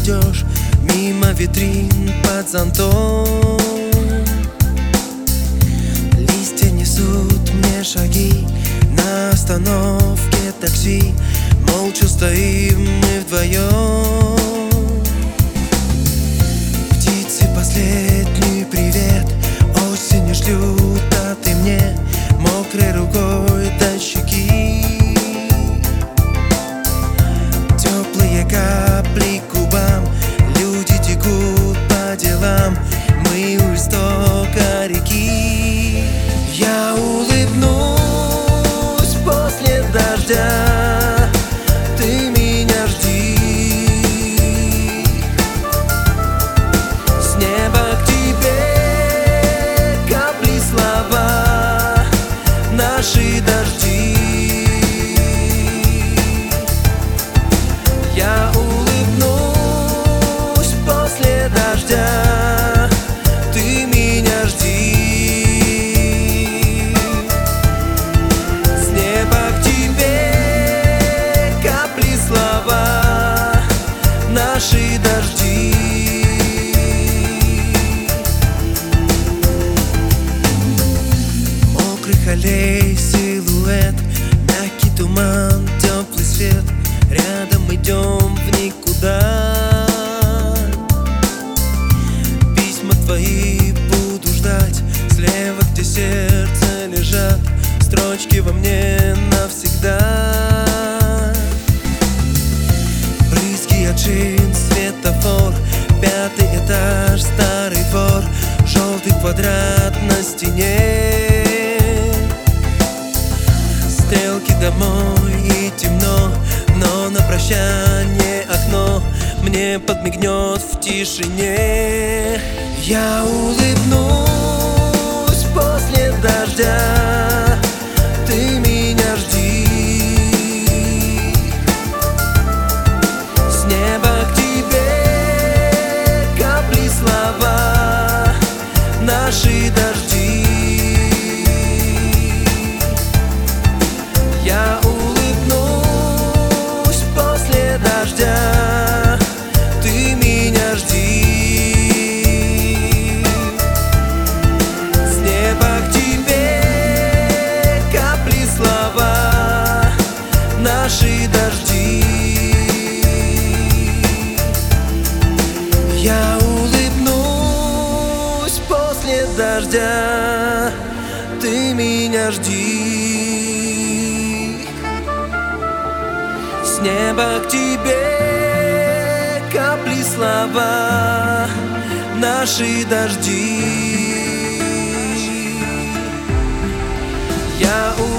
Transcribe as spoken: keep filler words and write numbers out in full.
идешь мимо витрин под зонтом. Листья несут мне шаги на остановке такси. Молча стоим мы вдвоем. Птицы последний привет осенью шлют, а ты мне мокрой рукой до щеки. Теплые капли к губам, люди текут по делам, мы у истока реки. Я улыбнусь после дождя, ты меня жди. С неба к тебе капли слова, наши дожди. Я улыбнусь после дождя, ты меня жди. С неба к тебе капли слова, наши дожди. Мокрых аллей силуэт, мягкий туман, теплый свет. Рядом идем в никуда. Письма твои буду ждать, слева, где сердце лежат строчки во мне навсегда. Брызги от шин, светофор, пятый этаж, старый двор, желтый квадрат на стене. Стрелки домой и темно, но на прощание окно мне подмигнет в тишине. Я улыбнусь после дождя, ты меня жди. С неба к тебе капли слова, наши дожди. Я улыбнусь после дождя, ты меня жди. С неба к тебе капли слова, наши дожди. Я улыбнусь после дождя, ты меня жди. С неба к тебе капли слова, наши дожди. Я